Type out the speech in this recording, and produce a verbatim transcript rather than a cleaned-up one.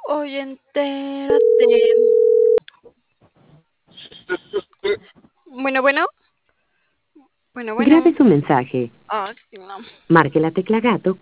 Oye, entérate. Bueno, bueno. Bueno, Grabe bueno. su mensaje. Ay, no. Marque la tecla gato